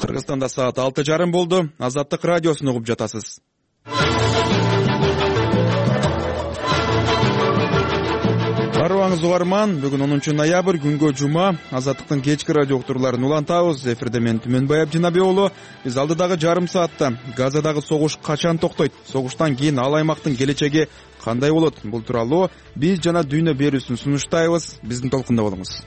Кыргызстанда саат 6:30 болду. Азаттык радиосун угуп жатасыз. Барыбаңыз угарман, бүгүн 10 ноябрь, күнгө жума. Азаттыктын кечки радио уктурууларын улантабыз. Эфирде мен Түмөнбай Абдинабек уулу. Биз алдыдагы жарым саатта Газадагы согуш качан токтойт, согуштан кийин ал аймактын келечеги кандай болот? Бул тууралуу биз жана дүйнө берүүсүн сунуштайбыз. Биздин толкунда болуңуз.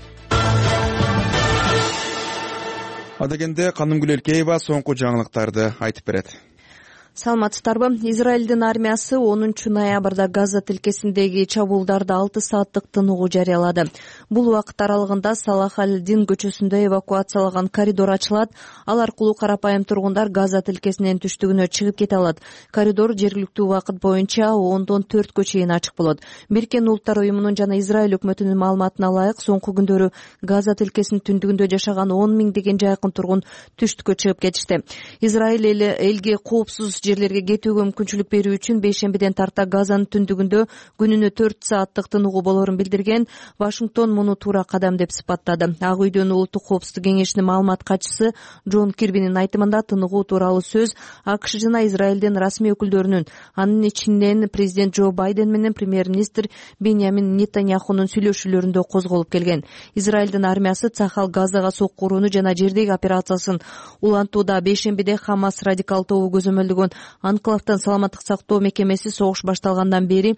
Адегенде Канымгүл Элкеева соңку жаңылыктарды айтып берет. Саламатсыздарбы? Израилдин армиясы 10 ноябрда Газа тилкесиндеги чабуулдарды 6 сааттык тыныгуу жарыялады. Бул убакыт аралыгында Салах аль-Дин көчөсүндө эвакуациялаган коридор ачылат. Ал аркылуу карапайым тургундар Газа тилкесинин түштүгүнө чыгып кете алат. Коридор жергиликтүү убакыт боюнча 10-дон 4-кө чейин ачык болот. Бириккен Улуттар уюмунун жана Израиль өкмөтүнүн маалыматына ылайык, соңку күндөрү Газа тилкесинин түндүгүндө жашаган 10 миңдеген жайкын тургун түштүккө чыгып кетишти. Израиль элге коопсуз жерлерге кетүүгө мүмкүнчүлүк берүү үчүн бейшембиден тарта Газанын түндүгүндө күнүнө 4 сааттык тыныгуу болорун билдирген. Вашингтон муну туура кадам деп сыпаттады. Ак үйдүн Улуттук коопсуздук кеңешинин маалымат катчысы Джон Кирбинин айтымында тыныгуу тууралуу сөз АКШ жана Израилдин расмий өкүлдөрүнүн, анын ичинен президент Джо Байден менен премьер-министр Беньямин Нетаньяхунун сүйлөшүүлөрүндө козголуп келген. Израилдин армиясы Цахал Газага сокку урууну жана жердеги операциясын улантууда. Бейшембиде Хамас радикал тобу көзөмөлдөгөн Анклавтан саламаттык сактоо мекемеси согуш башталгандан бери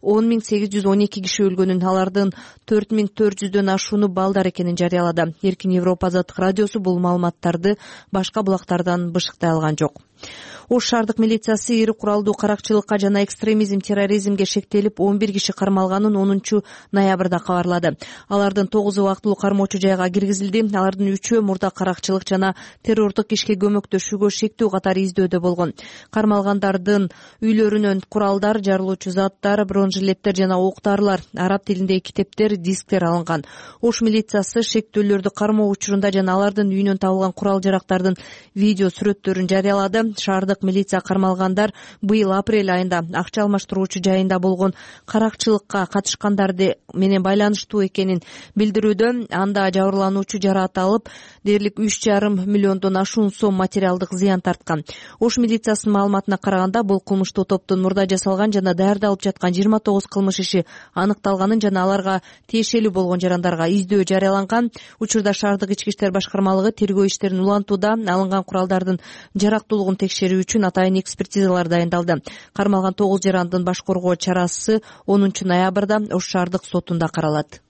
10.812 киши өлгөнүн, алардын 4.400дөн ашууну балдар экенин жарыялады. Эркин Европа азаттык радиосу бул маалыматтарды башка булактардан бышыктай алган жок. Ош шаардык милициясы ири куралдуу каракчылыкка жана экстремизм, терроризмге шектелип 11 киши кармалганын 10 ноябрда кабарлады. Алардын 9 убактылуу кармоочу жайга киргизилди. Алардын 3-өө мурда каракчылык жана террордук ишке көмөктөшүүгө шектүү катары издөөдө болгон. Кармалгандардын үйлөрүнөн куралдар, жарылуучу заттар, бронежилеттер жана ок-дарылар, араб тилиндеги китептер, дисктер алынган. Ош милициясы шектүүлөрдү кармоо учурунда жана алардын үйүнөн табылган курал-жарактардын видео сүрөттөрүн жарыялады. Шаардык милиция кармалгандар быйыл апрель айында акча алмаштыруучу жайында болгон каракчылыкка катышкандарды менен байланыштуу экенин билдирүүдө. Анда жабырлануучу жараат алып, дээрлик 3,5 миллиондон ашуун сом материалдык зыян тарткан. Ош милициясынын маалыматына караганда, бул кылмыштуу топтун мурда жасалган жана даярдалып жаткан 29 кылмыш иши аныкталганын жана аларга тиешелүү болгон жарандарга издөө жарыяланган. Учурда шаардык ички иштер башкармалыгы тергөө иштерин улантууда. Алынган куралдардын жарактуулугун текшерүү үчүн атайын экспертизалар дайындалды. Кармалган 9 жарандын баш коргоо чарасы 10 ноябрда Ош шаардык сотунда каралат.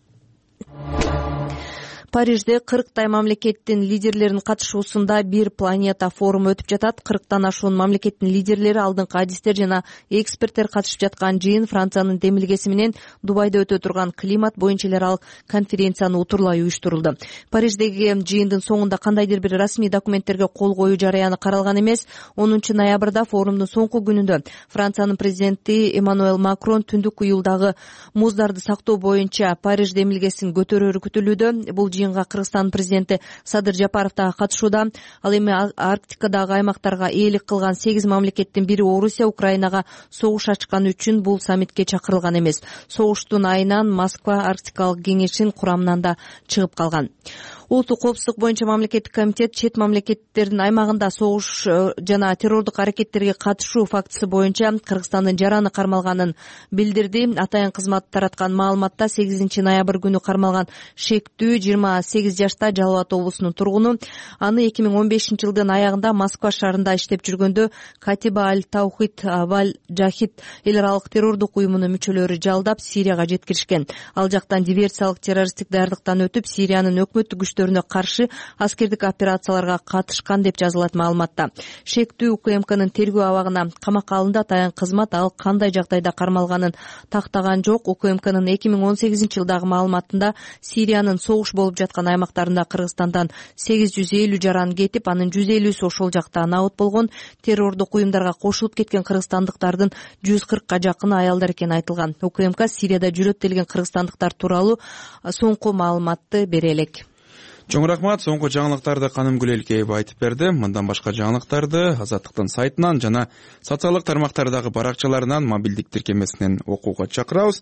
Парижде 40 мамлекеттин лидерлеринин катышуусунда Бир планета форуму өтүп жатат. 40тан ашуун мамлекеттин лидерлери, алдыңкы адистер жана эксперттер катышып жаткан жыйын Франциянын демилгеси менен Дубайда өтө турган климат боюнча эл аралык конференцияны утурлай уюштурулду. Париждеги жыйындын соңунда кандайдыр бир расмий документтерге кол коюу жарыяны каралган эмес. 10 ноябрда форумдун соңку күнүндө Франциянын президенти Эммануэль Макрон түндүк июлдагы муздарды сактоо боюнча Париж демилгесин көтөрөрү күтүлүүдө. Бул жыйынга Кыргызстан президенти Садыр Жапаров да катышууда. Ал эми Арктикадагы аймактарга ээлик кылган 8 мамлекеттин бири Орусия Украинага согуш ачканы үчүн бул саммитке чакырылган эмес. Согуштун айынан Москва Арктикалык кеңешинин курамынан да чыгып калган. Улуттук коопсуздук боюнча мамлекеттик комитет чет мамлекеттердин аймагында согуш жана террордук аракеттерге катышуу фактысы боюнча Кыргызстандын жараны кармалганын билдирди. Атайын кызмат тараткан маалыматта 8 ноябрь күнү кармалган шектүү 28 жашта Жалал Абад облусунун тургуну. Аны 2015-жылдын аягында Москва шаарында иштеп жүргөндө Катиба аль-Таухид валь-Джахид эл аралык террордук уюмунун мүчөлөрү жалдап Сирияга жеткиришкен. Ал жактан диверсиялык террористтик даярдыктан өтүп Сириянын өкмөттүк күчтөрүнө каршы аскердик операцияларга катышкан деп жазылат маалыматта. Шектүү УКМКнын тергөө абагына камакка алынды. Атайын кызмат ал кандай жагдайда кармалганын тактаган жок. УКМКнын 2018-жылдагы маалыматында Сириянын согуш болуп жаткан аймактарында Кыргызстандан 850 жаран кетип, анын 150сү ошол жакта набыт болгон. Террордук уюмдарга кошулуп кеткен кыргызстандыктардын 140ка жакыны аялдар экени айтылган. УКМК Сирияда жүрөт делген кыргызстандыктар тууралуу соңку маалыматты бере элек. Чоң рахмат. Соңку жаңылыктарды Канымгүл Элкеева айтып берди. Мындан башка жаңылыктарды Азаттыктын сайтынан жана социалдык тармактардагы баракчаларынан, мобилдик тиркемесинен окууга чакырабыз.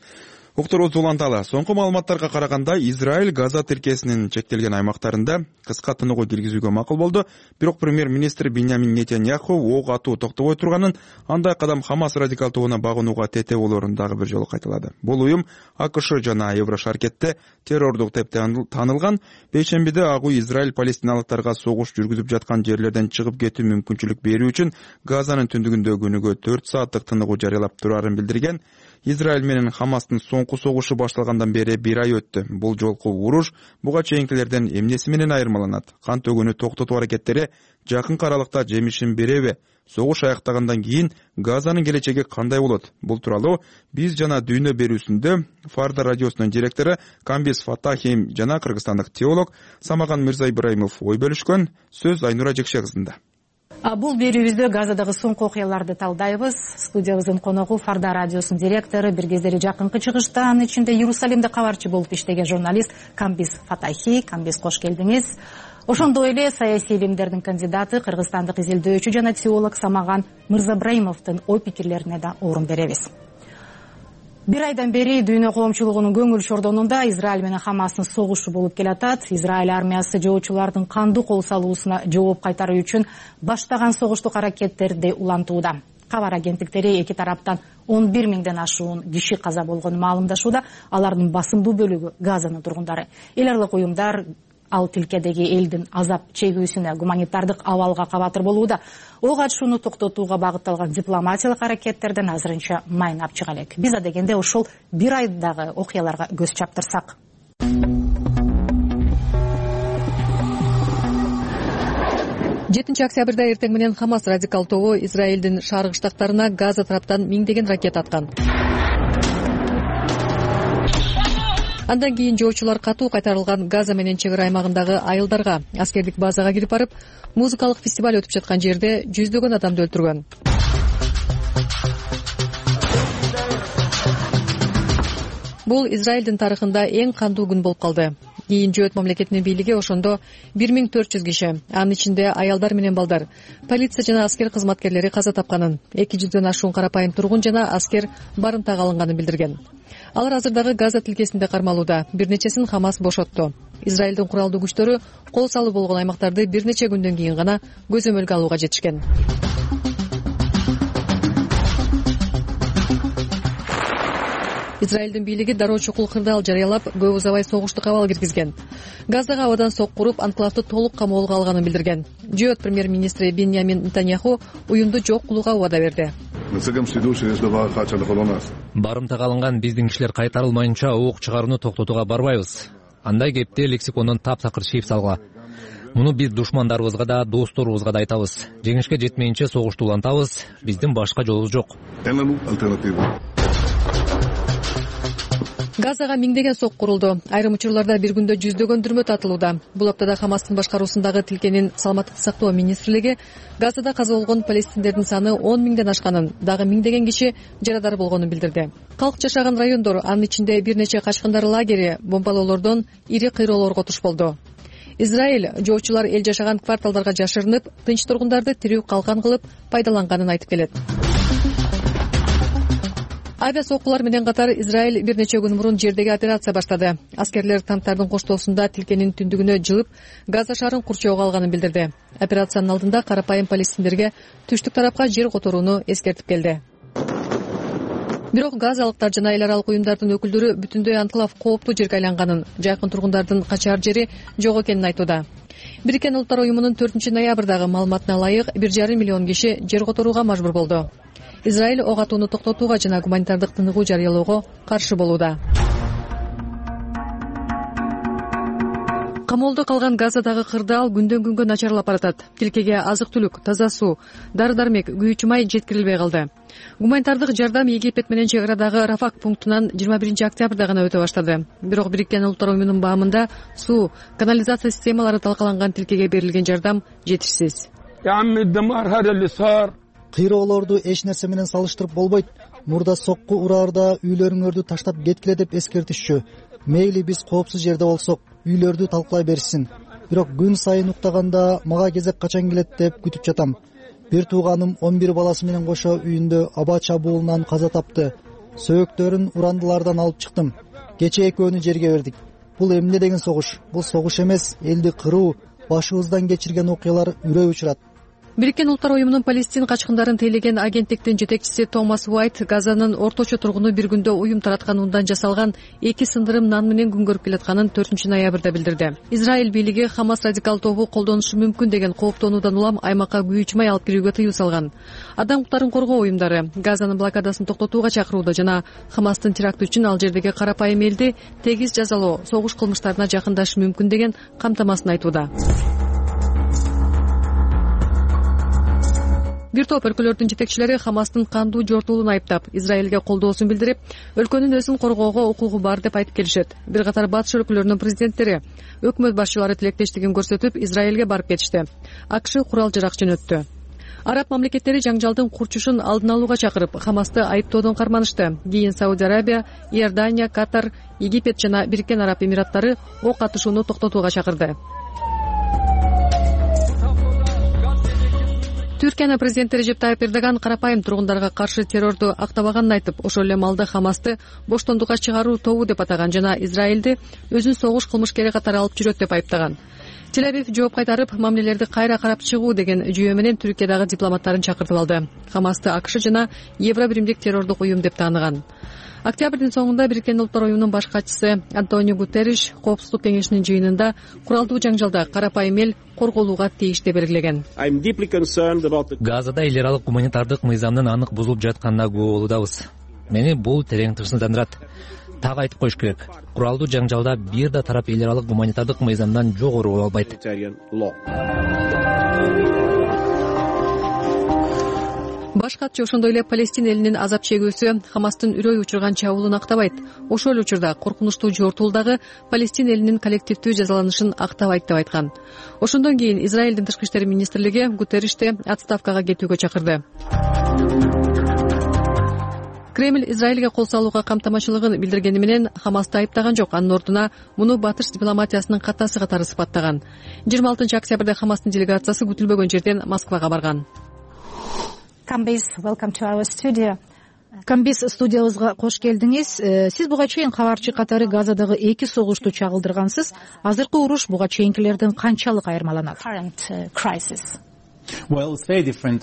Уктурубуз уланталы. Соңку маалыматтарга караганда Израиль Газа тилкесинин чектелген аймактарында кыска тыныгуу киргизүүгө макул болду. Бирок премьер-министр Биньямин Нетаньяху ок атуу токтобой турганын, андай кадам Хамас радикал тобуна багынууга тете болоорун дагы бир жолу кайталады. Бул уюм АКШ жана Еврошаркетте террордук деп таанылган. Бейшембиде агуу Израиль палестиналыктарга согуш жүргүзүп жаткан жерлерден чыгып кетүү мүмкүнчүлүк берүү үчүн Газанын түндүгүндө күнүгө 4 сааттык тыныгуу жарыялап турарын билдирген. Израиль менен Хамастын соңку согушу башталгандан бери 1 ай өттү. Бул жолку уруш буга чейинкилерден эмнеси менен айырмаланат? Кан төгүүнү токтотуу аракеттери жакынкы аралыкта жемишин береби? Согуш аяктагандан кийин Газанын келечеги кандай болот? Бул тууралуу биз жана Дүйнө берүүсүндө Фарда радиосунун директору Камбис Фатахим жана кыргызстандык теолог Самаган Мырза Ибраимов ой бөлүшкөн. Сөз Айнура Жекше кызында. Бул берүүбүздө Газадагы соңку окуяларды талдайбыз. Студиябыздын коногу Фарда радиосунун директору, бир кездери жакынкы чыгышта анын ичинде Иерусалимде кабарчы болуп иштеген журналист Камбис Фатахи. Камбис, кош келдиңиз. Ошондой эле саясий илимдердин кандидаты, кыргызстандык изилдөөчү жана теолог Самаган Мырза Ибраимовдун ой пикирлерине да орун беребиз. 1 айдан бери дүйнө коомчулугунун көңүл чордонунда Израиль менен Хамастын согушу болуп келатат. Израиль армиясы жоочулардын кандуу кол салуусуна жооп кайтаруу үчүн баштаган согуштук аракеттерди улантууда. Кабар агенттиктери эки тараптан 11 миңден ашуун киши каза болгонун маалымдашууда. Алардын басымдуу бөлүгү Газанын тургундары. Эл аралык уюмдар ал тилкедеги элдин азап чегүүсүнө, гуманитардык абалга кабатыр болууда. Ок атышууну токтотууга багытталган дипломатиялык аракеттерден азырынча майнап чыга элек. Биз адегенде ушул 1 айдагы окуяларга көз чаптырсак. 7 октябрда эртең менен Хамас радикал тобу Израилдин шаркы штаттарына Газа тараптан миңдеген ракета аткан. Андан кийин жоочулар катуу кайтарылган Газа менен чек ара аймагындагы айылдарга, аскердик базага кирип барып, музыкалык фестиваль өтүп жаткан жерде жүздөгөн адамды өлтүргөн. Бул Израилдин тарыхында эң кандуу күн болуп калды. Кийин Жөөт мамлекетинин бийлиги ошондо 1400 киши, анын ичинде аялдар менен балдар, полиция жана аскер кызматкерлери каза тапканын, 200дөн ашуун карапайым тургун жана аскер барымтага алынганын билдирген. Алар азырдагы Газа тилкесинде кармалууда. Бир нечесин Хамас бошотту. Израилдин куралдуу күчтөрү кол салуу болгон аймактарды бир нече күндөн кийин гана көзөмөлгө алууга жетишкен. Израилдин бийлиги дароо чукул кырдаал жарыялап, көп узабай согуштук абал киргизген. Газдагы абадан сок куруп, анклавды толук камоолго алганын билдирген. Жөөт премьер-министри Биньямин Нетаньяху уюмду жок кылууга убада берди. Барымтага алынган биздин кишилер кайтарылмайынча ок чыгарууну токтотууга барбайбыз. Андай кепти лексикондон таптакыр чийип салгыла. Муну биз душмандарыбызга да, досторубузга да айтабыз. Жеңишке жетмейинче согушту улантабыз. Биздин башка жолубуз жок. Газага миңдеген сок курулду. Айрым учурларда бир күндө жүздөгөн дүрмө татылууда. Бул аптада Хамастын башкаруусундагы тилкенин саламаттык сактоо министрлиги Газада каза болгон палестиндердин саны 10 миңден ашканын, дагы миңдеген киши жарадар болгонун билдирди. Калк жашаган райондор, анын ичинде бир нече качкындар лагери бомбалоолордон ири кыйроолорго туш болду. Израиль жоочулар эл жашаган кварталдарга жашырынып, тынч тургундарды тирүү калкан кылып пайдаланганын айтып келет. Айда соккулар менен катар Израиль бир нече күн мурун жердеги операция баштады. Аскерлер танктардын коштоосунда тилкенин түндүгүнө жылып, Газа шаарын курчоого алганын билдирди. Операциянын алдында карапайым палестиндерге түштүк тарапка жер которууну эскертип келди. Бирок газалыктар жана эл аралык уюмдардын өкүлдөрү бүтүндөй анклав кооптуу жерге айланганын, жакын тургундардын качаар жери жок экенин айтууда. Бириккен Улуттар уюмунун 4 ноябрдагы маалыматына ылайык 1,5 миллион киши жер которууга мажбур болду. Израиль ок атууну токтотууга жана гуманитардык тыныгуу жарыялоого каршы болууда. Камоолдо калган Газадагы кырдаал күндөн күнгө начарлап баратат. Тилкеге азык-түлүк, таза суу, дары-дармек, күйүүчү май жеткирилбей калды. Гуманитардык жардам Египет менен чек арадагы Рафак пунктунан 21 октябрда гана өтө баштады. Бирок Бириккен Улуттар уюмунун баамында суу, канализация системалары талкаланган тилкеге берилген жардам жетишсиз. Кыйроолорду эч нерсе менен салыштырып болбойт. Мурда сокку ураарда үйлөрүңөрдү таштап кеткиле деп эскертишчү. Мейли биз коопсуз жерде болсок, үйлөрдү талкалай беришсин. Бирок күн сайын уктаганда мага кезек качан келет деп күтүп жатам. Бир тууганым 11 баласы менен кошо үйүндө аба чабуулунан каза тапты. сөөктөрүн урандылардан алып чыктым. Кечээ экөөнү жерге бердик. Бул эмне деген согуш? Бул согуш эмес, элди кыруу, башыбыздан кечирген окуялар үрөй учурат. Бириккен Улуттар уюмунун Палестин качкындарын тейлеген агенттиктин жетекчиси Томас Уайт Газанын орточо тургуну бир күндө уюм тараткан ундан жасалган 2 сындырым нан менен күн көрүп келатканын 4-ноябрда билдирди. Израиль бийлиги Хамас радикал тобу колдонушу мүмкүн деген кооптонуудан улам аймакка күйүүчү май алып кирүүгө тыюу салган. Адам укуктарын коргоо уюмдары Газанын блокадасын токтотууга чакырууда жана Хамастын теракты үчүн ал жердеги карапайым элди тегиз жазалоо, согуш кылмыштарына жакындашы мүмкүн деген камтамасын айтууда. Бир топ өлкөлөрдүн жетекчилери Хамастын кандуу жортуулуун айыптап, Израилге колдоосун билдирип, өлкөнүн өзүн коргоого укугу бар деп айтып келишет. Бир катар батыш өлкөлөрүнүн президенттери, өкмөт башчылары тилектештигин көрсөтүп, Израилге барып кетишти. АКШ курал-жарак жөнөттү. Араб мамлекеттери жаңжалдын курчушун алдын алууга чакырып, Хамасты айыптоодон карманышты. Кийин Сауд Арабия, Иордания, Катар, Египет жана Бириккен Араб Эмираттары ок атышууну токтотууга чакырды. Түркиянын президенти Режеп Тайып Эрдоган карапайым тургундарга каршы террорду актабаганын айтып, ошол эле маалда Хамасты боштондукка чыгаруу тобу деп атаган жана Израилди өзүн согуш кылмышкери катары алып жүрөт деп айыптаган. Тель-Авив жооп кайтарып, мамилелерди кайра карап чыгуу деген жүйө менен Түркиядагы дипломаттарын чакыртып алды. Хамасты АКШ жана Евро биримдик террордук уюм деп тааныган. Октябрдын соңунда Бириккен Улуттар уюмунун баш катчысы Антонио Гутерриш Коопсуздук кеңешинин жыйынында куралдуу жаңжалда карапайым эл корголууга тийиш деп белгилеген. Газада эл аралык гуманитардык мыйзамдын анык бузулуп жатканына күбө болуудабыз. Мени бул терең тынчсыздандырат. Так айтып коюш керек. Куралдуу жаңжалда бир да тарап эл аралык гуманитардык мыйзамдан жогору боло албайт. Баш катчы ошондой эле Палестин элинин азап чегүүсү Хамастын үрөй учурган чабуулун актабайт. Ошол эле учурда коркунучтуу жортуулдагы Палестин элинин коллективдүү жазаланышын актабайт деп айткан. Ошондон кийин Израилдин тышкы иштер министрлиги Гутерришти отставкага кетүүгө чакырды. Кремль Израилге кол салууга камтамашылыгын билдиргени менен Хамасты айыптаган жок. Анын ордуна муну батыш дипломатиясынын катасы катары сыпаттаган. 26 октябрда Хамастын делегациясы күтүлбөгөн жерден Москвага барган. Камбиз, welcome to our studio. Камбиз, студиябызга кош келдиңиз. Сиз буга чейин кабарчы катары Газадагы 2 согушту чагылдыргансыз. Азыркы уруш буга чейинкилерден канчалык айырмаланат? Current crisis. Well, it's very different.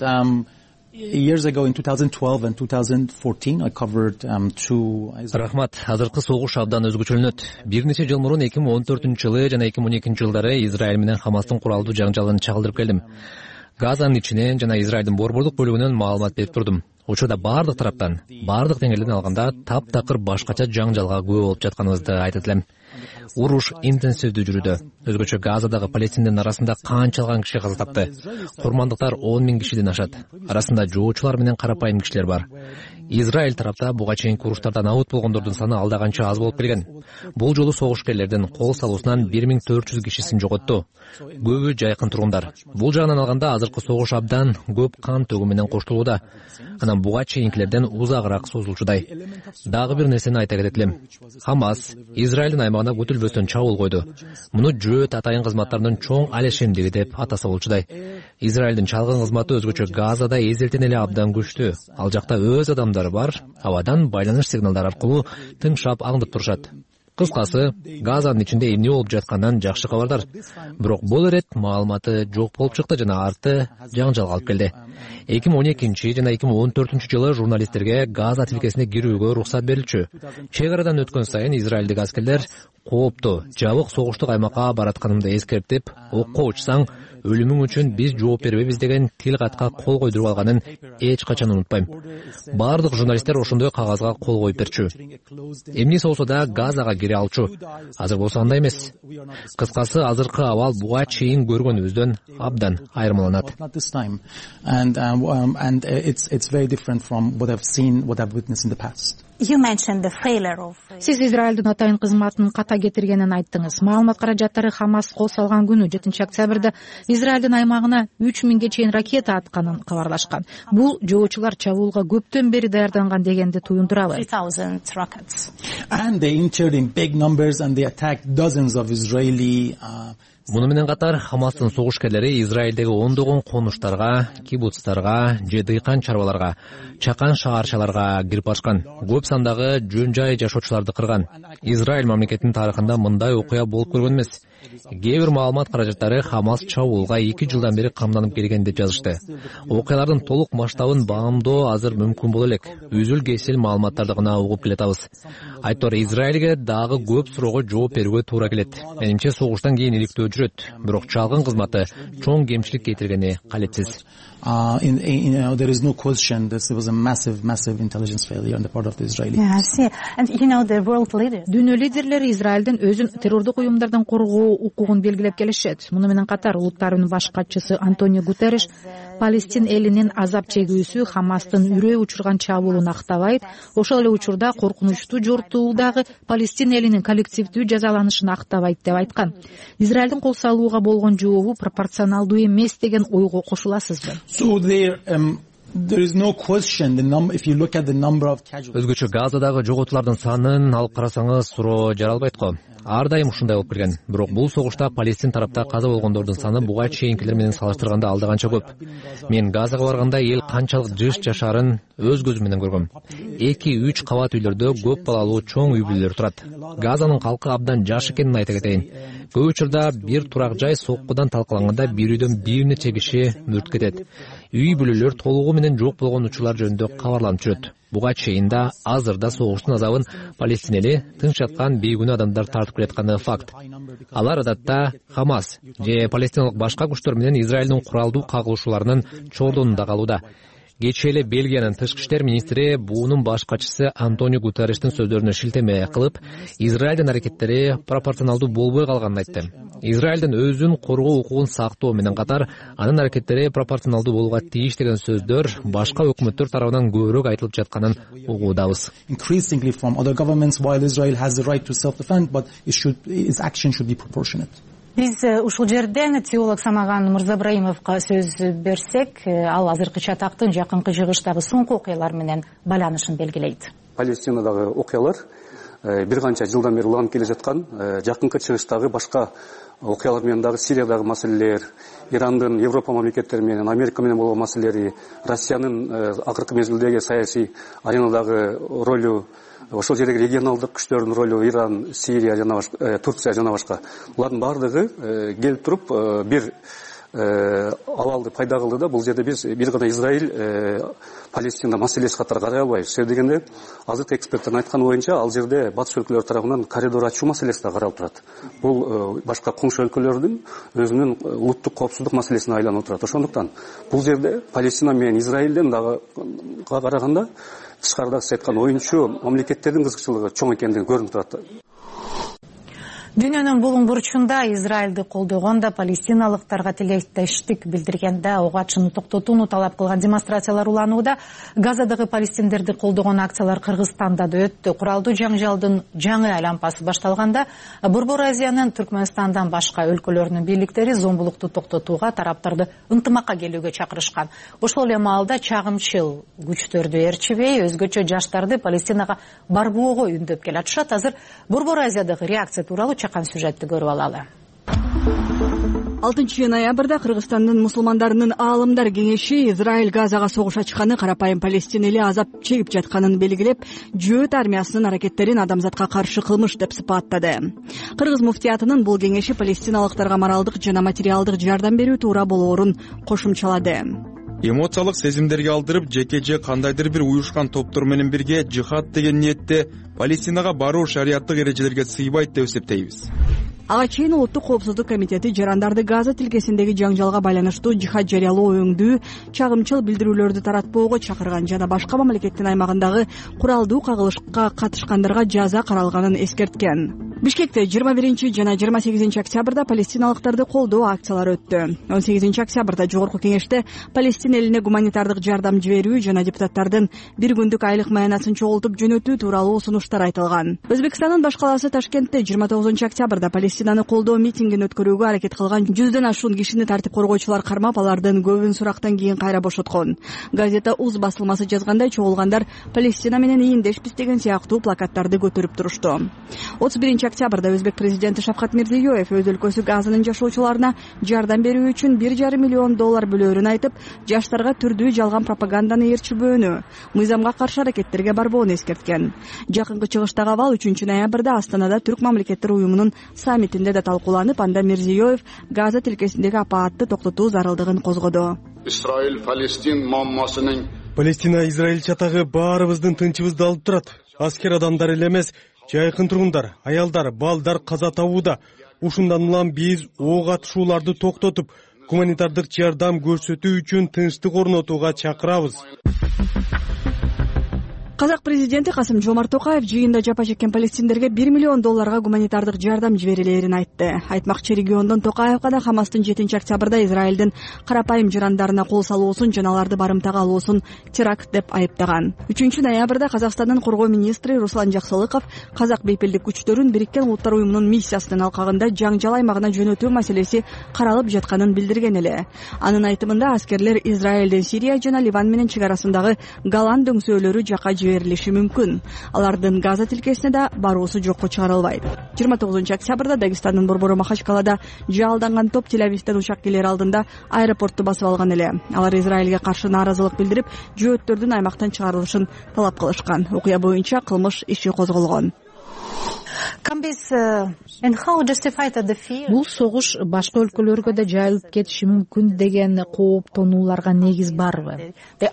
Years ago in 2012 and 2014 I covered two. Рахмат. Азыркы согуш абдан өзгөчөлөнөт. Бир нече жыл мурун 2014-жылы жана 2012-жылдары Израиль менен Хамастын куралдуу жаңжалын чагылдырып келдим. Газанын ичинен жана Израилдин борбордук бөлүгүнөн маалымат берип турдум. Учурда бардык тараптан, бардык деңгээлден алганда таптакыр башкача жаңжалга күбө болуп жатканыбызды айтат элем. Уруш интенсивдүү жүрүүдө. Өзгөчө Газадагы Палестиндин арасында канчалган киши каза тапты. Курмандыктар 10 000 кишиден ашат. Арасында жоочулар менен карапайым кишилер бар. Израиль тарапта буга чейинки уруштардан абут болгондордун саны алда канча аз болуп келген. Бул жолу согушкерлердин кол салуусунан 1400 кишисин жоготту. Көбү жайкын тургундар. Бул жагынан алганда азыркы согуш абдан көп кан төгүү менен коштолууда. Анан буга чейинкилерден узагыраак созулчудай. Дагы бир нерсени айта кетет элем. Хамас Израилдин аймагына күтүлбөстөн чабуул койду. Муну жөөт атайын кызматтарынын чоң алешемдиги деп атаса болчудай. Израилдин чалгын кызматы өзгөчө Газада эзелтен эле абдан күчтүү. Ал жакта өз адамдары бар, абадан байланыш сигналдары аркылуу тыңшап аңдып турушат. Кыскасы, Газанын ичинде эмне болуп жатканынан жакшы кабардар. Бирок бул ирет маалыматы жок болуп чыкты жана арты жаңжалга алып келди. 2012 жана 2014 жылы журналисттерге Газа тилкесине кирүүгө уруксат берилчү. Чек арадан өткөн сайын израилдик аскерлер коопту, жабык согуштук аймакка баратканымды эскертип, окко учсаң өлүмүң үчүн биз жооп бербейбиз деген тил-катка кол койдуруп алганын эч качан унутпайм. Бардык журналисттер ошондой кагазга кол коюп берчү. Эмне болсо да Газага кире алчу. Азыр болсо андай эмес. Кыскасы, азыркы абал буга чейин көргөнүбүздөн абдан айырмаланат. And it's very different from what I've witnessed in the past. You mentioned the failure of. Сиз Израилдин атайын кызматынын ката кетиргенин айттыңыз. Маалымат каражаттары Хамас кол салган күнү 7 октябрда Израилдин аймагына 3000ге чейин ракета атканын кабарлашкан. Бул жоочулар чабуулга көптөн бери даярданган дегенди туюндурабы? 3000 rockets. And they entered in big numbers and they attacked dozens of Israeli Муну менен катар Хамастын согушкерлери Израилдеги ондогон конуштарга, кибуцтарга же дыйкан чарбаларга, чакан шаарчаларга кирип ашкан. Көп сандагы жөн жай жашоочуларды кырган. Израиль мамлекетинин тарыхында мындай окуя болуп көргөн эмес. Кээ бир маалымат каражаттары Хамас чабуулга 2 жылдан бери камданып келген деп жазышты. Окуялардын толук масштабын баамдоо азыр мүмкүн боло элек. Үзүл кесил маалыматтарды гана угуп келатабыз. Айтор Израилге дагы көп суроого жооп берүүгө туура келет. Менимче согуштан кийин иликтөө жүрөт. Бирок чалгын кызматы чоң кемчилик кетиргени калепсиз. There is no question this was a massive intelligence failure on the part of the Israeli. And the world leaders. Дүйнө лидерлери Израилдин өзүн террордук уюмдардан коргоо укугун белгилеп келишет. Муну менен катар улуттардын баш катчысы Антонио Гутерриш Палестин элинин азап чегүүсү Хамастын үрөө учурган чабуулун актабайт. Ошол эле учурда коркунучтуу жортуулдагы Палестин элинин коллективдүү жазаланышын актабайт деп айткан. Израилдин кол салууга болгон жообу пропорционалдуу эмес деген ойго кошуласызбы? So there is no question if you look at the number of casualties. Өзгөчө Газадагы жоготуулардын санын алып карасаңыз суроо жаралбайт го. Ар дайым ушундай болуп келген. Бирок бул согушта Палестин тарапта каза болгондордун саны буга чейинкилер менен салыштырганда алда канча көп. Мен Газага барганда эл канчалык жыш жашарын өз көзүм менен көргөм. 2-3 кабат үйлөрдө көп балалуу чоң үй бүлөлөр турат. Газанын калкы абдан жаш экенин айта кетейин. Көп учурда бир турак жай соккудан талкаланганда бир үйдөн бир нече киши мүрт кетет. Үй бүлөлөр толугу менен жок болгон учурлар жөнүндө кабарланып жүрөт. Буга чейин да азырда согуштун азабын Палестин эли тынч жаткан бейгүнөө адамдар тартып келатканы факт. Алар адатта Хамас же палестиналык башка күчтөр менен Израилдин куралдуу кагылышууларынын чордонунда калууда. Кечээ эле Бельгиянын тышкы иштер министри буунун баш катчысы Антонио Гутерриштин сөздөрүнө шилтеме кылып, Израилдин аракеттери пропорционалдуу болбой калганын айтты. Израилдин өзүн коргоо укугун сактоо менен катар анын аракеттери пропорционалдуу болууга тийиш деген сөздөр башка өкмөттөр тарабынан көбүрөөк айтылып жатканын угуудабыз. Increasingly from other governments, while Israel has the right to self-defend, but its action should be proportionate. Биз ушул жерден теолог Самаган Мырзабраимовго сөз берсек, ал азыркы чатактын жакынкы жыгыштагы соңку окуялар менен байланышын белгилейт. Палестинадагы окуялар бир канча жылдан бери уланып келе жаткан, жакынкы чыгыштагы башка окуялар менен дагы Сириядагы маселелер, Ирандын Европа мамлекеттери менен, Америка менен болгон маселелери, Россиянын акыркы мезгилдеги саясий аренадагы ролу, ошол жердеги регионалдык күчтөрдүн ролу, Иран, Сирия жана Турция жана башка. Булардын бардыгы келип туруп бир абалды пайда кылды да, бул жерде биз бир гана Израиль Палестина маселеси катары карай албайбыз. Себеби дегенде азыркы эксперттердин айтканы боюнча ал жерде батыш өлкөлөр тарабынан коридор ачуу маселеси да каралып турат. Бул башка коңшу өлкөлөрдүн өзүнүн улуттук коопсуздук маселесине айланып турат. Ошондуктан бул жерде Палестина менен Израилден дагы караганда тышкарыда сиз айткан оюнчу мамлекеттердин кызыкчылыгы чоң экендиги көрүнүп турат. Дүйнөнүн булуң бурчунда Израилди колдогондо палестиналыктарга тилектештик билдиргенде ого ачууну токтотууну талап кылган демонстрациялар уланууда. Газадагы палестиндерди колдогон акциялар Кыргызстанда да өттү. Куралдуу жаңжалдын жаңы айлампасы башталганда Борбор Азиянын Түркмөнстандан башка өлкөлөрүнүн бийликтери зомбулукту токтотууга, тараптарды ынтымакка келүүгө чакырышкан. Ошол эле маалда чагымчыл күчтөрдү ээрчибей, өзгөчө жаштарды Палестинага барбоого үндөп келатышат. Азыр Борбор Азиядагы реакция тууралуу сюжетти көрүп алалы. 6 ноябрда Кыргызстандын мусулмандарынын аалымдар кеңеши Израиль Газага согуш ачканы, карапайым Палестин эли азап чегип жатканын белгилеп, жөөт армиясынын аракеттерин адамзатка каршы кылмыш деп сыпаттады. Кыргыз муфтиятынын бул кеңеши палестиналыктарга моралдык жана материалдык жардам берүү туура болоорун кошумчалады. Эмоциялык сезимдерге алдырып, жеке же кандайдыр бир уюшкан топтор менен бирге жихад деген ниетте Палестинага баруу шариаттык эрежелерге сыйбайт деп эсептейбиз. Ага чейин Улуттук коопсуздук комитети жарандарды Газа тилкесиндеги жаңжалга байланыштуу жихад жарыялоо өңдүү, чагымчыл билдирүүлөрдү таратпоого чакырган жана башка мамлекеттин аймагындагы куралдуу кагылышка катышкандарга жаза каралганын эскерткен. Бишкекте 21 жана 28 октябрда палестиналыктарды колдоо акциялары өттү. 18 октябрда Жогорку кеңеште Палестин элине гуманитардык жардам жиберүү жана депутаттардын бир күндүк айлык маянасын чогултуп жөнөтүү тууралуу сунуштар айтылган. Өзбекстандын баш калаасы Ташкентте 29 октябрда Палестинаны колдоо митингин өткөрүүгө аракет кылган 100дөн ашуун кишини тартип коргоочулар кармап, алардын көбүн сурактан кийин кайра бошоткон. Газета УЗ басылмасы жазгандай, чогулгандар Палестина менен ийиндешпиз деген сыяктуу плакаттарды көтөрүп турушту. 31 октябрда өзбек президенти Шавкат Мирзиёев өз өлкөсү Газанын жашоочуларына жардам берүү үчүн $1,5 миллион бөлөөрүн айтып, жаштарга түрдүү жалган пропаганданы ээрчилбөөнү, мыйзамга каршы аракеттерге барбоону эскерткен. Жакынкы чыгыштагы абал 3 ноябрда Астанада Түрк мамлекеттер уюмунун саммитинде да талкууланып, анда Мирзиёев Газа тилкесиндеги апаатты токтотуу зарылдыгын козгоду. Палестина-Израиль чатагы баарыбыздын тынчыбызды алып турат. Аскер адамдар эле эмес, жайкын тургундар, аялдар, балдар каза табууда. Ушундан улам биз ок атышууларды токтотуп, гуманитардык жардам көрсөтүү үчүн тынчтык орнотууга чакырабыз. Казак президенти Касым-Жомарт Токаев жыйында жапа чеккен палестиндерге $1 миллион гуманитардык жардам жиберилерин айтты. Айтмакчы региондон Токаевга да Хамастын 7 октябрда Израилдин карапайым жарандарына кол салуусун жана аларды барымтага алуусун теракт деп айыптаган. 3 ноябрда Казакстандын коргоо министри Руслан Жаксылыков казак бейпилдик күчтөрүн Бириккен Улуттар уюмунун миссиясынын алкагында жаңжал аймагына жөнөтүү маселеси каралып жатканын билдирген эле. Анын айтымында аскерлер Израилдин Сирия жана Ливан менен чек арасындагы Голан дөңсөөлөрү жака жиберилиши мүмкүн. Алардын Газа тилкесине да баруусу жокко чыгарылбайт. 29 октябрда Дагестандын борбору Махачкалада жаалданган топ Тель-Авивден учак келер алдында аэропортту басып алган эле. Алар Израилге каршы нааразылык билдирип, жөөттөрдүн аймактан чыгарылышын талап кылышкан. Окуя боюнча кылмыш иши козголгон. Бул согуш башка өлкөлөргө да жайылып кетиши мүмкүн деген кооптонууларга негиз барбы?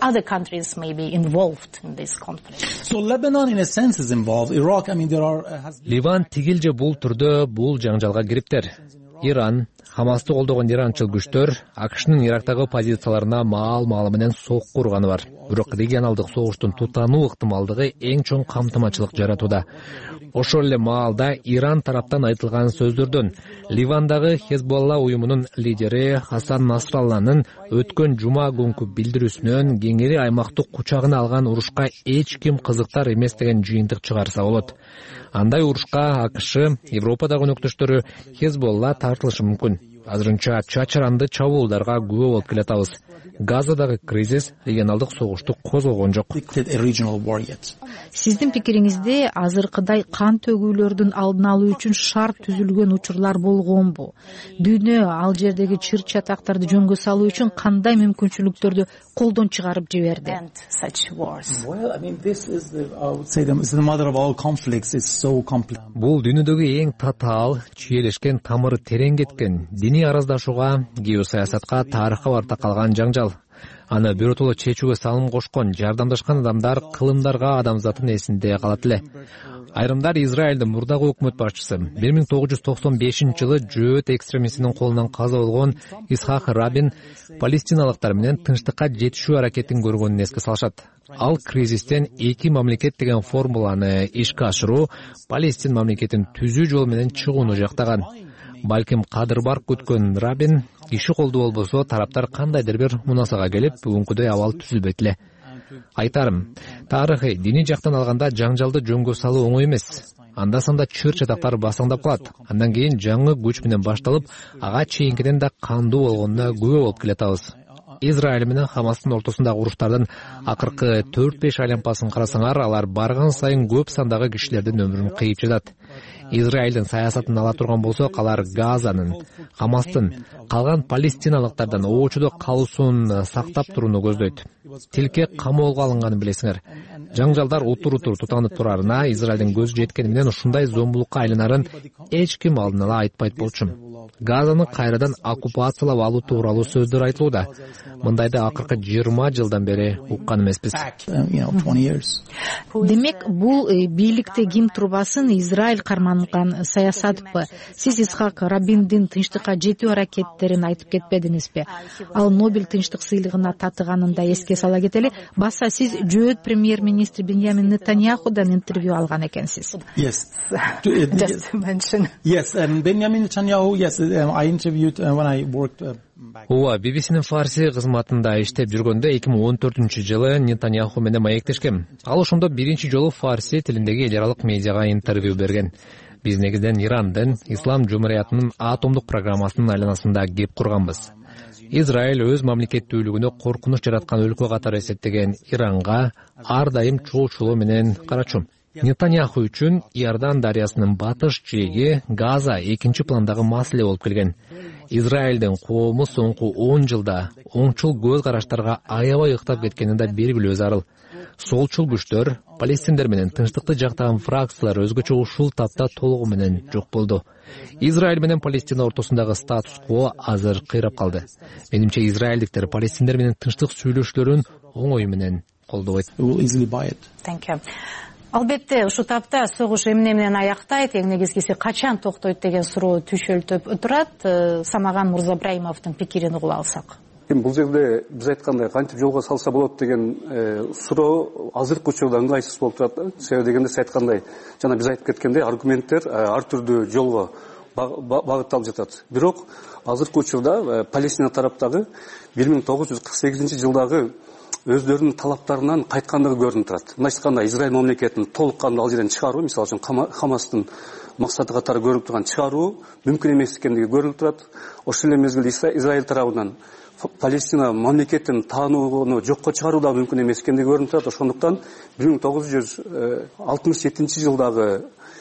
Ливан тигил же бул түрдө бул жаңжалга кириптир. Иран, Хамасты колдогон иранчыл күчтөр АКШнын Ирактагы позицияларына маал-маалы менен сокку урганы бар. Бирок регионалдык согуштун тутануу ыктымалдыгы эң чоң камтымачылык жаратууда. Ошол эле маалда Иран тараптан айтылган сөздөрдөн Ливандагы Хезболла уюмунун лидери Хасан Насралланын өткөн жума күнкү билдирүүсүнөн кеңири аймактык кучагына алган урушка эч ким кызыктар эмес деген жыйынтык чыгарса болот. Андай урушка АКШ, Европадагы өнөктөштөрү Хезболла тартылышы мүмкүн. Азырынча чачаранды чабуулдарга күбө болуп келатабыз. Газадагы кризис регионалдык согушту козгогон жок. Сиздин пикириңизде азыркыдай кан төгүүлөрдүн алдын алуу үчүн шарт түзүлгөн учурлар болгонбу? Дүйнө ал жердеги чыр-чатактарды жөнгө салуу үчүн кандай мүмкүнчүлүктөрдү колдон чыгарып жиберди? Бул дүйнөдөгү эң татаал, чиелешкен, тамыры терең кеткен, диний араздашууга, геосаясатка, тарыхка барта калган жаңжал. Аны биротоло чечүүгө салым кошкон, жардамдашкан адамдар кылымдарга адамзаттын эсинде калат эле. Айрымдар Израилдин мурдагы өкмөт башчысы 1995-жылы жөөт экстремистинин колунан каза болгон Исхак Рабин палестиналыктар менен тынчтыкка жетишүү аракетин көргөнүн эске салышат. Ал кризистен эки мамлекет деген формуланы ишке ашыруу, Палестин мамлекетин түзүү жол менен чыгууну жактаган. Балким кадыр бар күткөн Рабин киши колду болбосо тараптар кандайдыр бир мунасага келип, бүгүнкүдөй абал түзүлбөйт эле. Айтарым, тарыхый, диний жактан алганда жаңжалды жөнгө салуу оңой эмес. Анда-санда чыр-чатактар басаңдап калат. Андан кийин жаңы күч менен башталып, ага чейинкиден да кандуу болгонуна күбө болуп келатабыз. Израиль менен Хамастын ортосундагы уруштардын акыркы 4-5 айлампасын карасаңар, алар барган сайын көп сандагы кишилердин өмүрүн кыйып жатат. Израилдин саясатын ала турган болсок, алар Газанын, Хамастын, калган палестиналыктардан оочудо калуусун сактап турууну көздөйт. Тилке камоолго алынганын билесиңер. Жаңжалдар утур-утур тутанып турарына Израилдин көзү жеткени менен ушундай зомбулукка айланарын эч ким алдын ала айтпайт болчу. Газаны кайрадан оккупациялап алуу тууралуу сөздөр айтылууда. Мындайды акыркы 20 жылдан бери уккан эмеспиз. Демек, бул бийликте ким турбасын Израиль карманган саясатпы? Сиз Исхак Рабиндин тынчтыкка жетүү аракеттерин айтып кетпедиңизби? Ал Нобель тынчтык сыйлыгына татыганын да эске сала кетели. Баса сиз жөөт премьер-министр Беньямин Нетаньяхудан интервью алган экенсиз. Yes. Just to mention. Yes, Benjamin Netanyahu, yes, I interviewed when I worked Ооба, BBC-нин Фарси кызматында иштеп жүргөндө 2014-жылы Нетаньяху менен маектешкем. Ал ошондо биринчи жолу фарси тилиндеги эл аралык медиага интервью берген. Биз негизинен Ирандын Ислам жумуриятынын атомдук программасынын айланасында кеп курганбыз. Израиль өз мамлекеттүүлүгүнө коркунуч жараткан өлкө катары эсептеген Иранга ар дайым чоочулоо менен карачу. Нетаньяху үчүн Иордан дарыясынын батыш жээги Газа экинчи пландагы маселе болуп келген. Израилдин коому соңку 10 жылда оңчул көз караштарга аябай ыктап кеткени да белгилүү зарыл. Солчул күчтөр, палестиндер менен тынчтыкты жактаган фракциялар өзгөчө ушул тапта толугу менен жок болду. Израиль менен Палестина ортосундагы статус-кво азыр кыйрап калды. Менимче израилдиктер палестиндер менен тынчтык сүйлөшүүлөрүн оңой менен колдобойт. Албетте, ушу тапта согуш эмне менен аяктайт, эң негизгиси качан токтойт деген суроо түшөлтүп турат. Самаган Мурзабраимовдун пикирин угуп алсак. Бул жерде биз айткандай кантип жолго салса болот деген суроо азыркы учурда ыңгайсыз болуп турат. Себеби дегенде сиз айткандай, жана биз айтып кеткендей аргументтер ар түрдүү жолго багытталып жатат. Бирок азыркы учурда Палестина тараптагы 1948 жылдагы өздөрүнүн талаптарынан кайткандыгы көрүнүп турат. Мындайча айтканда Израиль мамлекетин толук кандуу ал жерден чыгаруу, мисалы үчүн Хамастын максаты катары көрүнүп турган чыгаруу мүмкүн эмес экендиги көрүнүп турат. Ошол эле мезгилде Израиль тарабынан Палестина мамлекетин таанууну жокко чыгаруу да мүмкүн эмес экендиги көрүнүп турат. Ошондуктан 1967 жылдагы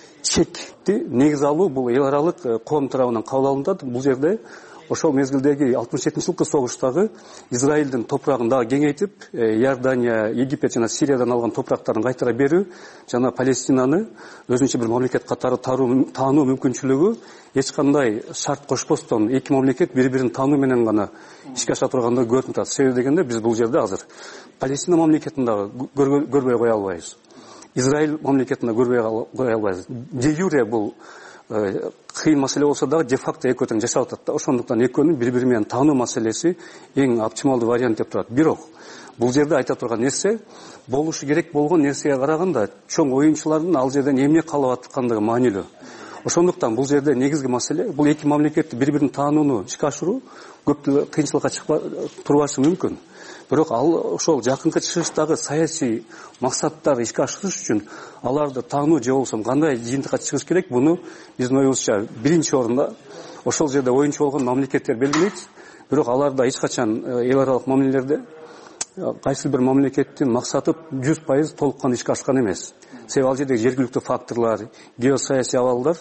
чекти негиз алуу бул эл аралык коом тарабынан кабыл алынат. Бул жерде ошол мезгилдеги 67-жылкы согуштагы Израилдин топурагын дагы кеңейтип, Иордания, Египет жана Сириядан алган топурактарын кайтара берүү жана Палестинаны өзүнчө бир мамлекет катары таануу мүмкүнчүлүгү эч кандай шарт кошпостон эки мамлекет бири-бирин таануу менен гана ишке аша тургандыгы көрүнүп турат. Себеби дегенде биз бул жерде азыр Палестина мамлекетин дагы көрбөй кое албайбыз. Израиль мамлекетин дагы көрбөй кое албайбыз. Де юре бул кыйын маселе болсо дагы де факто экөө тең жашап атат да. Ошондуктан экөөнүн бири-бири менен таануу маселеси эң оптималдуу вариант деп турат. Бирок бул жерде айта турган нерсе болушу керек болгон нерсеге караганда чоң оюнчулардын ал жерден эмне калып аткандыгы маанилүү. Ошондуктан бул жерде негизги маселе бул эки мамлекетти бири-бирин таанууну ишке ашыруу көптөгөн кыйынчылыкка турбашы мүмкүн. Бирок ал ошол жакынкы чыгыштагы саясий максаттарды ишке ашырыш үчүн аларды таануу же болбосо кандай жыйынтыкка чыгыш керек, буну биздин оюбузча биринчи орунда ошол жерде оюнчу болгон мамлекеттер белгилейт. Бирок аларда эч качан эл аралык мамилелерде кайсы бир мамлекеттин максаты 100% толук кандуу ишке ашкан эмес. Себеби ал жердеги жергиликтүү факторлор, геосаясий абалдар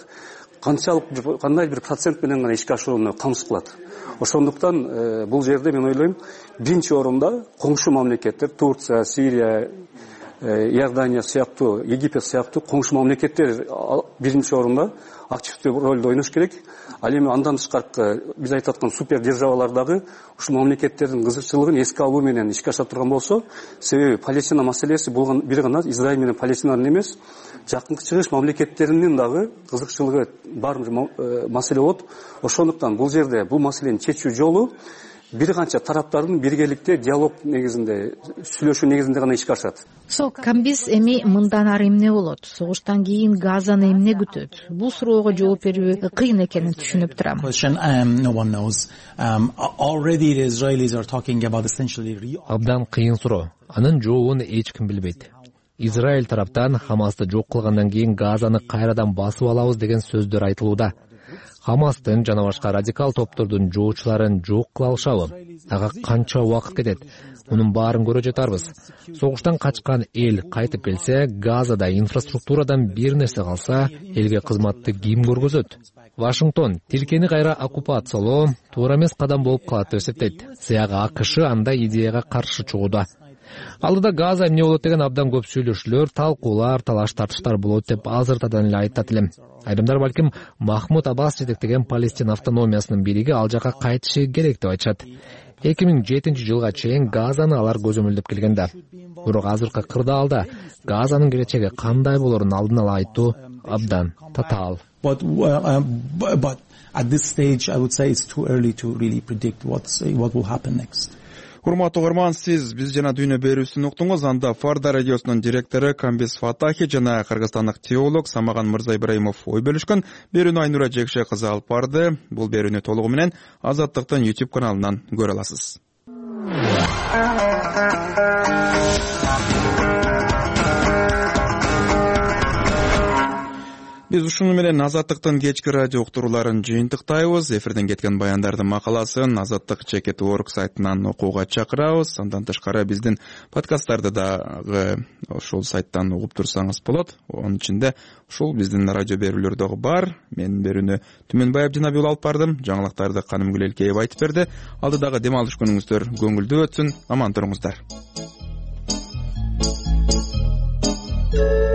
кандай бир процент менен гана ишке ашырууну камсыз кылат. Ошондуктан бул жерде мен ойлойм биринчи орунда коңшу мамлекеттер Турция, Сирия, Иордания сыяктуу, Египет сыяктуу коңшу мамлекеттер биринчи орунда активдүү ролду ойнош керек. Ал эми андан тышкары биз айтып аткан супер державалар дагы ушул мамлекеттердин кызыкчылыгын эске алуу менен ишке аша турган болсо, себеби Палестина маселеси бул бир гана Израиль менен Палестинанын эмес, жакынкы чыгыш мамлекеттеринин дагы кызыкчылыгы бар маселе болот. Ошондуктан бул жерде бул маселени чечүү жолу бир канча тараптардын биргеликте диалог негизинде, сүйлөшүү негизинде гана ишке ашат. Камбиз эми мындан ары эмне болот? Согуштан кийин Газаны эмне күтөт? Бул суроого жооп берүү кыйын экенин түшүнүп турам. Абдан кыйын суроо. Анын жообун эч ким билбейт. Израиль тараптан Хамасты жок кылгандан кийин Газаны кайрадан басып алабыз деген сөздөр айтылууда. Хамастын жана башка радикал топтордун жоочуларын жок кыла алышабы? Ага канча убакыт кетет? Мунун баарын көрө жатарбыз. Согуштан качкан эл кайтып келсе, Газада инфраструктурадан бир нерсе калса, элге кызматты ким көргөзөт? Вашингтон тилкени кайра оккупациялоо туура эмес кадам болуп калат деп эсептейт. Сыяга АКШ андай идеяга каршы чыгууда. Алдыда Газа эмне болот деген абдан көп сүйлөшүүлөр, талкуулар, талаш-тартыштар болот деп азыртадан эле айтат элем. Айрымдар балким Махмуд Аббас жетектеген Палестина автономиясынын бириги ал жака кайтышы керек деп айтышат. 2007 жылга чейин Газаны алар көзөмөлдөп келген да. Бирок азыркы кырдаалда Газанын келечеги кандай болорун алдын ала айтуу абдан татаал. But at this stage I would say it's too early to really predict what will happen next. Урматтуу угарман, сиз биз жана дүйнө берүүсүн уктуңуз. Анда Фарда радиосунун директору Камбиз Фатахи жана кыргызстандык теолог Самаган Мырзайбраимов ой бөлүшкөн. Берүүнү Айнура Жекше кызы алып барды. Бул берүүнү толугу менен Азаттыктын YouTube каналынан көрө аласыз. биз ушуну менен Азаттыктын кечки радио уктурууларын жыйынтыктайбыз. Эфирден кеткен баяндардын макаласын azattik.org сайтынан окууга чакырабыз. Андан тышкары биздин подкасттарды дагы ошол сайттан угуп турсаңыз болот. Онун ичинде ушул биздин радио берүүлөр дагы бар. Мен берүүнү Түмөнбай Абдинаби уулу алып бардым. Жаңылыктарды Каным Гүлелкеева айтып берди. Алдыдагы дем алыш күнүңүздөр көңүлдүү өтсүн. Аман туруңуздар.